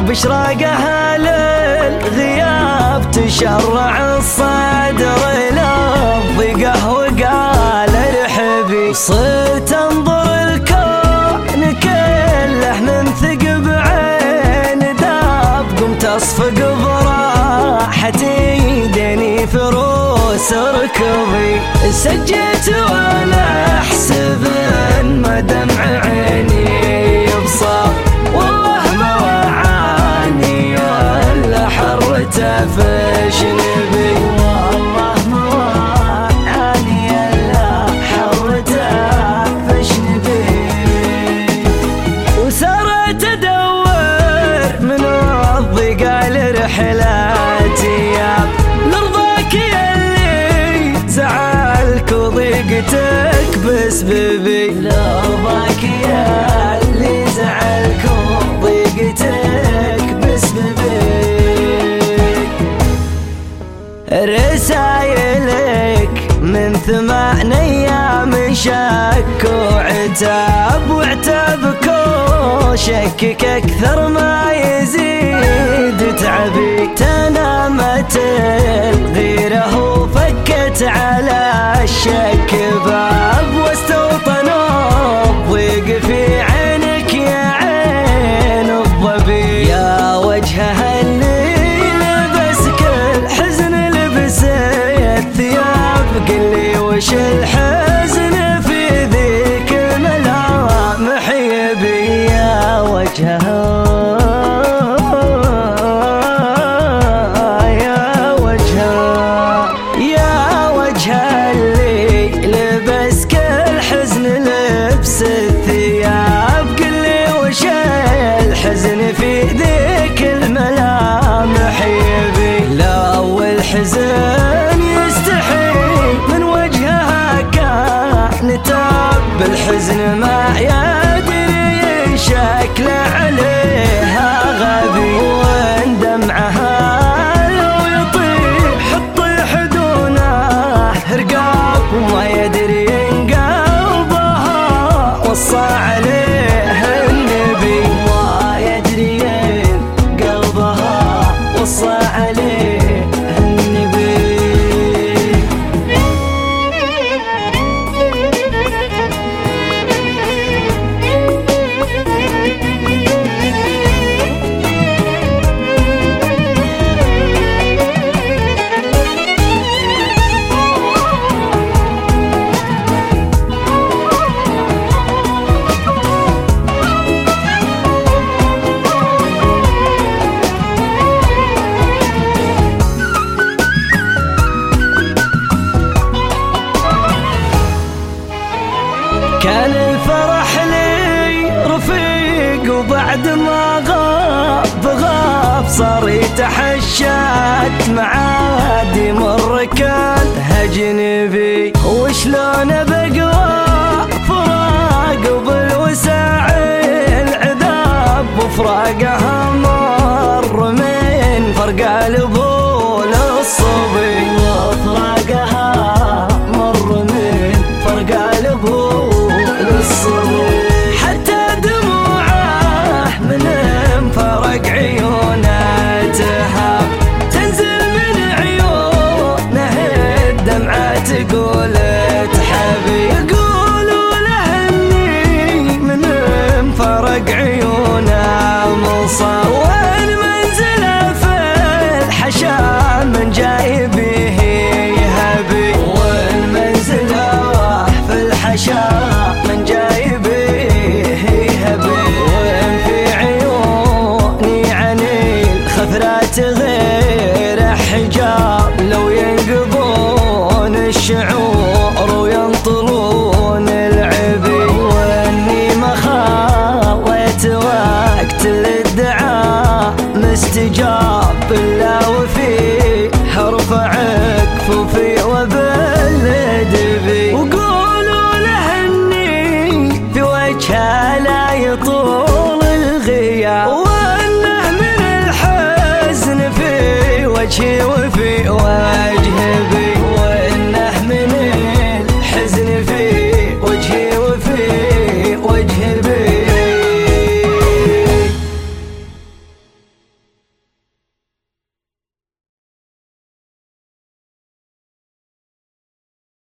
بشراقها للغياب تشرع الصدر للضيقه وقال ارحبي. صرت انظر الكون كله من ثقب عين داب، قمت اصفق براحتي دني فروس ركضي. سجيت وانا احسب ان ما دمع عيني يبصر، والله ما وعاني ولا حرته فيش نبي. والله ما وعاني ولا حرته فيش نبي. وسرت ادور من الضيقه لرحلاتي لرضاك يلي زعلك وضيقتك بسببي. لرضاك يلي زعلك وضيقتك بسببي. رسايلك من 8 أيام شك وعتاب، وعتابك وشكك أكثر ما يزيد تعبي. تنامت الغيرة وفكت على الشك باب، واستوطن الضيق في عينك يا عين الظبي. يا وجهها اللي لبسك الحزن لبس الثياب، قلي وش الحزن في ذيك الملامح يبي. يا وجهها الحزن في ذيك الملامح يبي. لو الحزن يستحي من وجهها كان تاب، بالحزن ما يدري شكل عليها غبي. وان دمعها لو يطيح تطيح دونه رقاب، وما يدري ان قلبها وصى عليه النبي. وصى عليه النبي. كان الفرح لي رفيق، وبعد ما غاب صار يتحشات معادي مر كان هجنبي. وشلون بقوى فراق وبالوسع العذاب، وفراقها مر من فرق البول الصبي. وفراقها مر من فرق البول حتى دموعه من فرق عيونه تهاب، تنزل من عيونه الدمعة تقول تحبي. يقولوا له اني من فرق عيونه مصاب، والمنزل في الحشا من جايبه يهبي. والمنزل في الحشا من جايبه يهبي. وين في عيوني عن الخثرات غير حجاب، لو ينقضون الشعور وينطلون العبي. واني ما خليت وقت للدعاء مستجاب، الا وفي حرف عكفوفي وبالدبي. وقولوا له اني في وجهه لا يطول